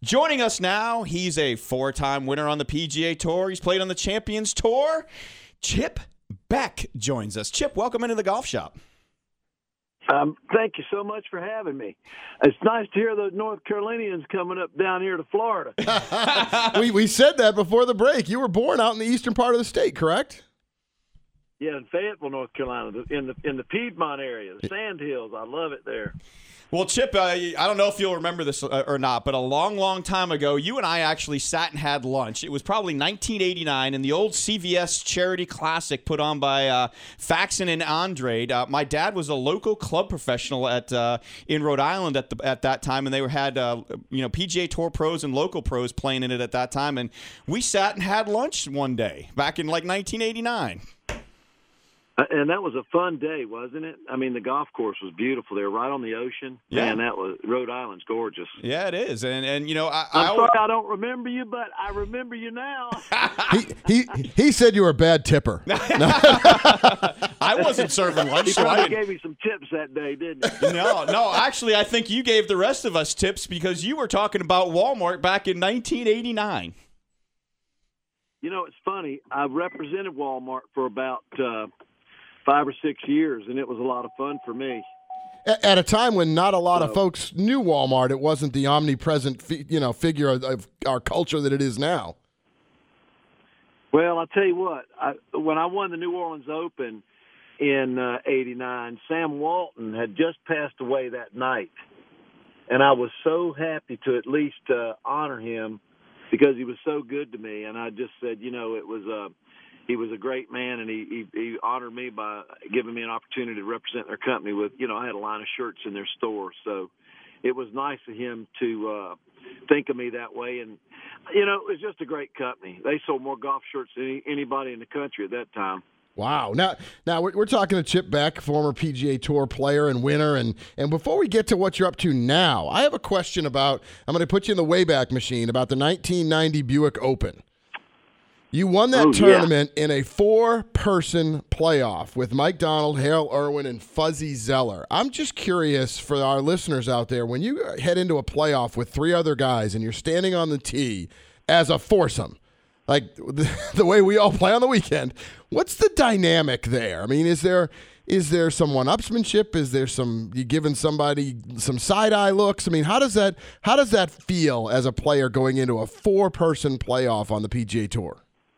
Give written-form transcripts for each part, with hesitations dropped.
Joining us now, he's a four-time winner on the PGA Tour. He's played on the Champions Tour. Chip Beck joins us. Chip, welcome into the golf shop. Thank you so much for having me. It's nice to hear those North Carolinians coming up down here to Florida. we said that before the break. You were born out in the eastern part of the state, correct? Yeah, in Fayetteville, North Carolina, in the Piedmont area, the Sand Hills. I love it there. Well, Chip, I don't know if you'll remember this or not, but a long, long time ago, you and I actually sat and had lunch. It was probably 1989 in the old CVS Charity Classic put on by Faxon and Andrade. My dad was a local club professional in Rhode Island at that time, and they had PGA Tour pros and local pros playing in it at that time. And we sat and had lunch one day back in like 1989. And that was a fun day, wasn't it? I mean, the golf course was beautiful. They were right on the ocean. Yeah. Man, Rhode Island's gorgeous. Yeah, it is. And I'm sorry I don't remember you, but I remember you now. He said you were a bad tipper. I wasn't serving lunch. He probably gave me some tips that day, didn't he? No. Actually, I think you gave the rest of us tips because you were talking about Walmart back in 1989. You know, it's funny. I represented Walmart for about 5 or 6 years, and it was a lot of fun for me. At a time when not a lot of folks knew Walmart, it wasn't the omnipresent, figure of our culture that it is now. Well, I'll tell you what. When I won the New Orleans Open in '89, Sam Walton had just passed away that night, and I was so happy to at least honor him because he was so good to me. And I just said, it was he was a great man, and he honored me by giving me an opportunity to represent their company with, I had a line of shirts in their store. So it was nice of him to think of me that way. And, it was just a great company. They sold more golf shirts than anybody in the country at that time. Wow. Now we're talking to Chip Beck, former PGA Tour player and winner. And before we get to what you're up to now, I have a question I'm going to put you in the Wayback Machine about the 1990 Buick Open. You won that tournament in a 4-person playoff with Mike Donald, Harold Irwin, and Fuzzy Zeller. I'm just curious for our listeners out there, when you head into a playoff with 3 other guys and you're standing on the tee as a foursome, like the way we all play on the weekend, what's the dynamic there? I mean, is there some one-upsmanship? Is there you giving somebody some side-eye looks? I mean, how does that feel as a player going into a 4-person playoff on the PGA Tour?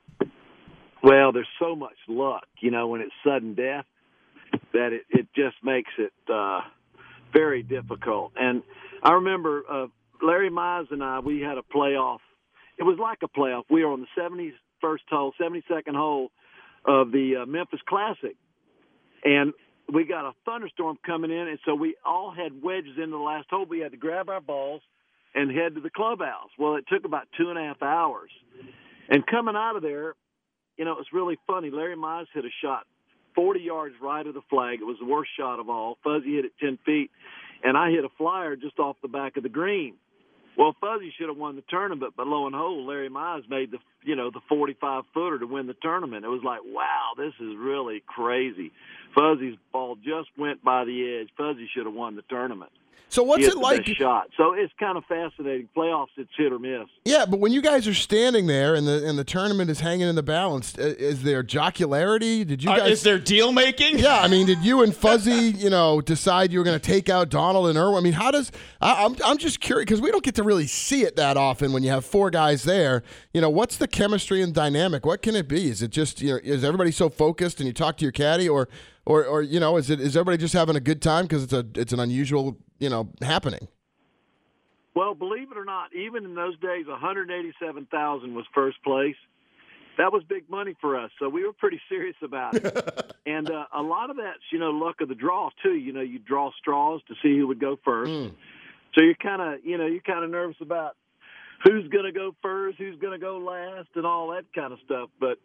Well, there's so much luck, when it's sudden death, that it just makes it very difficult. And I remember Larry Mize and I, we had a playoff. It was like a playoff. We were on the 72nd hole of the Memphis Classic. And we got a thunderstorm coming in, and so we all had wedges into the last hole. We had to grab our balls and head to the clubhouse. Well, it took about 2.5 hours. And coming out of there, it was really funny. Larry Mize hit a shot 40 yards right of the flag. It was the worst shot of all. Fuzzy hit it 10 feet, and I hit a flyer just off the back of the green. Well, Fuzzy should have won the tournament, but lo and behold, Larry Mize made the 45-footer to win the tournament. It was like, wow, this is really crazy. Fuzzy's ball just went by the edge. Fuzzy should have won the tournament. So what's it like? Shot. So it's kind of fascinating. Playoffs, it's hit or miss. Yeah, but when you guys are standing there and the tournament is hanging in the balance, is there jocularity? Did you guys? Is there deal making? Yeah, I mean, did you and Fuzzy, decide you were going to take out Donald and Irwin? I mean, how does? I'm just curious because we don't get to really see it that often when you have 4 guys there. What's the chemistry and dynamic? What can it be? Is it just is everybody so focused and you talk to your caddy, or is everybody just having a good time because it's an unusual happening? Well, believe it or not, even in those days, $187,000 was first place. That was big money for us, so we were pretty serious about it. And a lot of that's luck of the draw too. You draw straws to see who would go first. So you're kind of nervous about who's going to go first, who's going to go last, and all that kind of stuff. But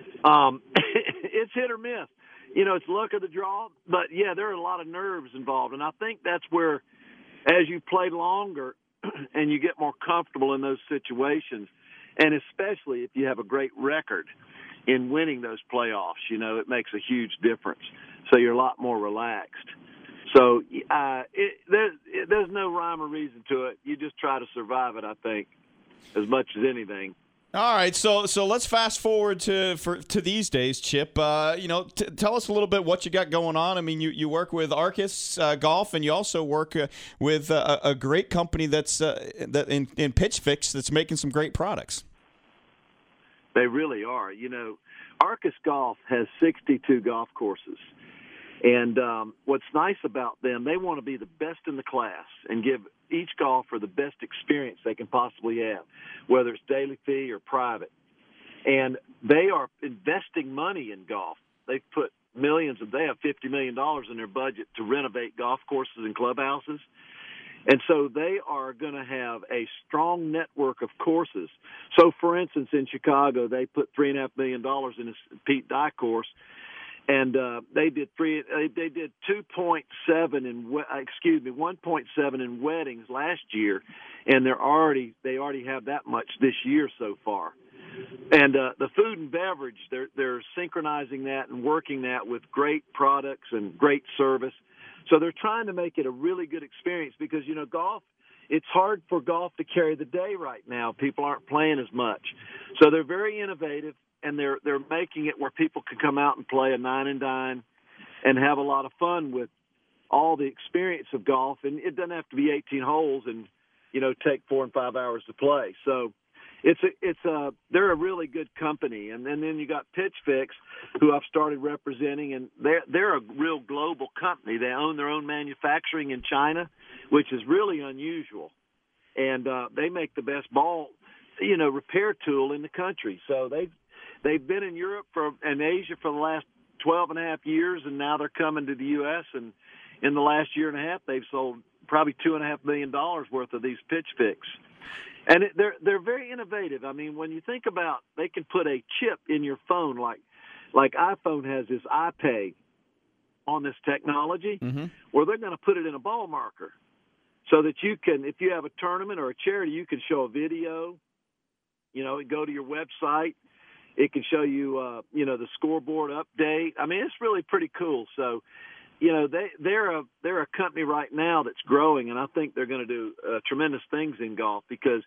it's hit or miss. It's luck of the draw, but, yeah, there are a lot of nerves involved. And I think that's where, as you play longer and you get more comfortable in those situations, and especially if you have a great record in winning those playoffs, it makes a huge difference. So you're a lot more relaxed. So there's no rhyme or reason to it. You just try to survive it, I think, as much as anything. All right, so let's fast forward to these days, Chip. Tell us a little bit what you got going on. I mean, you work with Arcus Golf, and you also work with a great company that's in Pitch Fix that's making some great products. They really are. Arcus Golf has 62 golf courses. And what's nice about them, they want to be the best in the class and give each golfer the best experience they can possibly have, whether it's daily fee or private. And they are investing money in golf. They've put millions, they have $50 million in their budget to renovate golf courses and clubhouses. And so they are going to have a strong network of courses. So, for instance, in Chicago, they put $3.5 million in this Pete Dye course. And they did 1.7 in weddings last year, and they already have that much this year so far. And the food and beverage, they're synchronizing that and working that with great products and great service. So they're trying to make it a really good experience because golf. It's hard for golf to carry the day right now. People aren't playing as much, so they're very innovative. And they're making it where people can come out and play a 9 and dine and have a lot of fun with all the experience of golf. And it doesn't have to be 18 holes and, take 4 and 5 hours to play. So they're a really good company. And then you got Pitch Fix, who I've started representing, and they're a real global company. They own their own manufacturing in China, which is really unusual. And they make the best ball, repair tool in the country. So They've been in Europe and Asia for the last 12 and a half years, and now they're coming to the U.S. And in the last year and a half, they've sold probably $2.5 million worth of these Pitch Fix. And they're very innovative. I mean, when you think about, they can put a chip in your phone, like iPhone has this iPay on this technology, where they're going to put it in a ball marker, so that you can, if you have a tournament or a charity, you can show a video. Go to your website. It can show you, the scoreboard update. I mean, it's really pretty cool. So, they're a company right now that's growing, and I think they're going to do tremendous things in golf because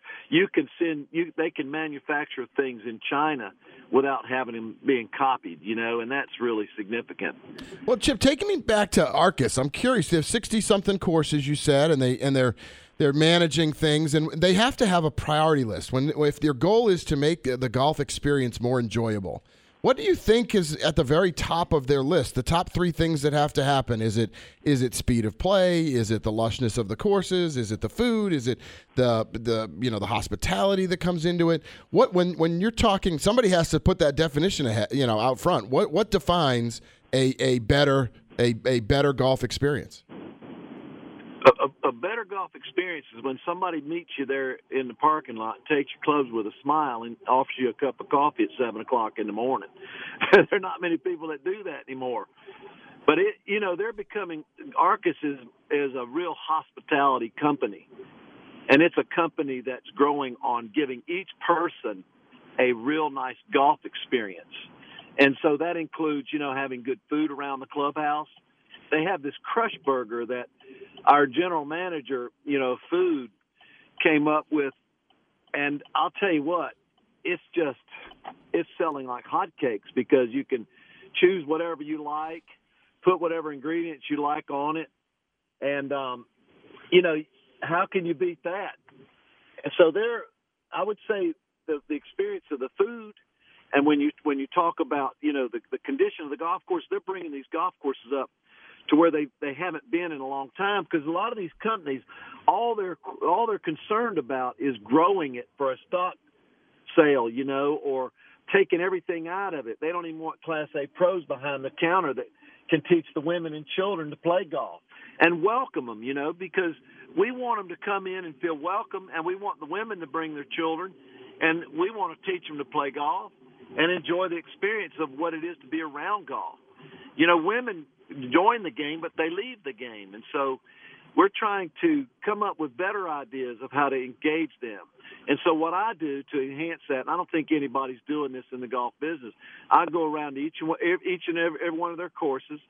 they can manufacture things in China without having them being copied, and that's really significant. Well, Chip, taking me back to Arcus, I'm curious. They have 60-something courses, you said, and they're managing things, and they have to have a priority list. If their goal is to make the golf experience more enjoyable, what do you think is at the very top of their list? The top 3 things that have to happen? Is it speed of play? Is it the lushness of the courses? Is it the food? Is it the hospitality that comes into it? When you're talking, somebody has to put that definition ahead, out front. What defines a better golf experience? A better golf experience is when somebody meets you there in the parking lot, takes your clothes with a smile, and offers you a cup of coffee at 7 o'clock in the morning. There are not many people that do that anymore. But they're becoming. Arcus is a real hospitality company, and it's a company that's growing on giving each person a real nice golf experience. And so that includes, having good food around the clubhouse. They have this Crush Burger that our general manager, food, came up with, and I'll tell you what, it's selling like hotcakes because you can choose whatever you like, put whatever ingredients you like on it, and how can you beat that? And so I would say the experience of the food, and when you talk about the condition of the golf course, they're bringing these golf courses up to where they haven't been in a long time, because a lot of these companies, all they're concerned about is growing it for a stock sale, or taking everything out of it. They don't even want Class A pros behind the counter that can teach the women and children to play golf and welcome them, because we want them to come in and feel welcome, and we want the women to bring their children, and we want to teach them to play golf and enjoy the experience of what it is to be around golf. Women join the game, but they leave the game. And so we're trying to come up with better ideas of how to engage them. And so what I do to enhance that, and I don't think anybody's doing this in the golf business, I go around to each and every one of their courses,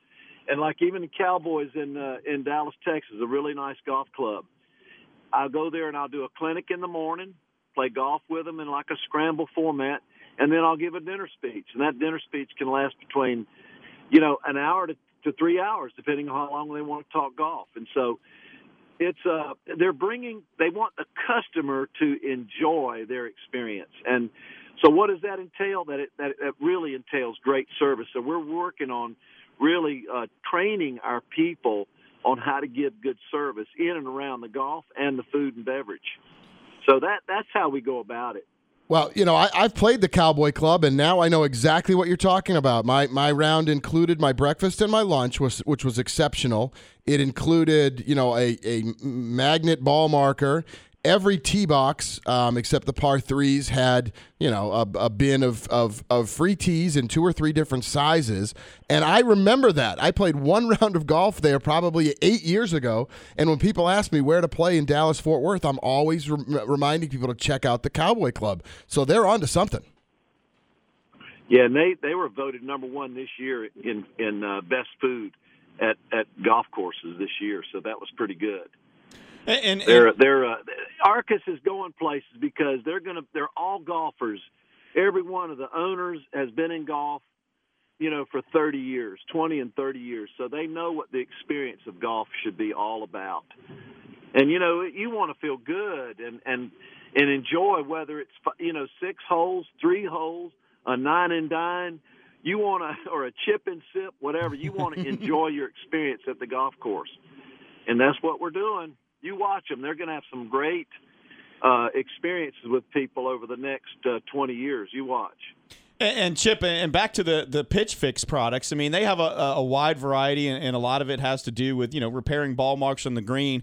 And like even the Cowboys in Dallas, Texas, a really nice golf club. I'll go there and I'll do a clinic in the morning, play golf with them in like a scramble format, and then I'll give a dinner speech. And that dinner speech can last between, an hour to 3 hours, depending on how long they want to talk golf. And so it's they want the customer to enjoy their experience. And so what does that entail? That it really entails great service. So we're working on really training our people on how to give good service in and around the golf and the food and beverage. So that's how we go about it. Well, I've played the Cowboy Club, and now I know exactly what you're talking about. My round included my breakfast and my lunch, which was exceptional. It included, a magnet ball marker. Every tee box, except the par threes, had a bin of free tees in 2 or 3 different sizes. And I remember that. I played one round of golf there probably 8 years ago. And when people ask me where to play in Dallas-Fort Worth, I'm always reminding people to check out the Cowboy Club. So they're on to something. Yeah, and they were voted number 1 this year in best food at golf courses this year. So that was pretty good. And Arcus is going places because they're all golfers. Every one of the owners has been in golf, for 30 years, 20 and 30 years. So they know what the experience of golf should be all about. And you want to feel good and enjoy, whether it's 6 holes, 3 holes, a 9 and dine. You want to, or a chip and sip, whatever. You want to enjoy your experience at the golf course, and that's what we're doing. You watch them; they're going to have some great experiences with people over the next 20 years. You watch. And Chip, and back to the Pitch Fix products. I mean, they have a wide variety, and a lot of it has to do with repairing ball marks on the green.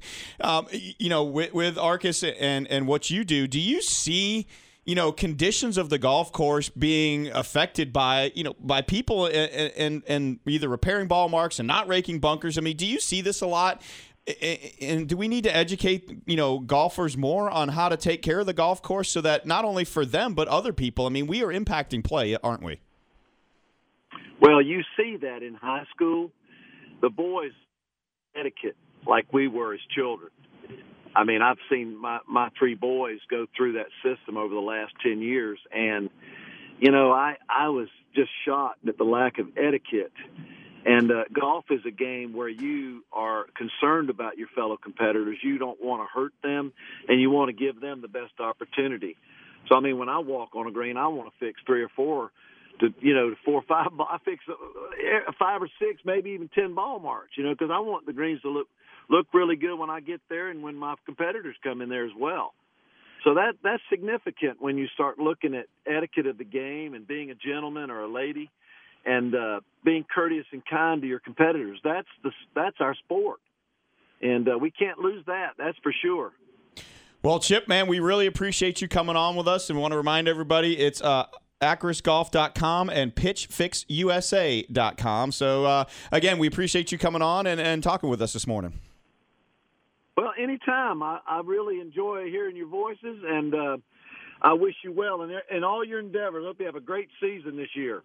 With Arcus and what you do you see conditions of the golf course being affected by people and either repairing ball marks and not raking bunkers? I mean, do you see this a lot? And do we need to educate, golfers more on how to take care of the golf course so that not only for them but other people? I mean, we are impacting play, aren't we? Well, you see that in high school. The boys etiquette like we were as children. I mean, I've seen my 3 boys go through that system over the last 10 years, and I was just shocked at the lack of etiquette. And golf is a game where you are concerned about your fellow competitors. You don't want to hurt them, and you want to give them the best opportunity. So, I mean, when I walk on a green, I want to fix 3 or 4 to 4 or 5. I fix 5 or 6, maybe even 10 ball marks, because I want the greens to look really good when I get there and when my competitors come in there as well. So that's significant when you start looking at etiquette of the game and being a gentleman or a lady. And being courteous and kind to your competitors. That's our sport. And we can't lose that. That's for sure. Well, Chip, man, we really appreciate you coming on with us. And we want to remind everybody it's AcrisGolf.com and PitchFixUSA.com. So, again, we appreciate you coming on and talking with us this morning. Well, anytime. I really enjoy hearing your voices, and I wish you well in all your endeavors. I hope you have a great season this year.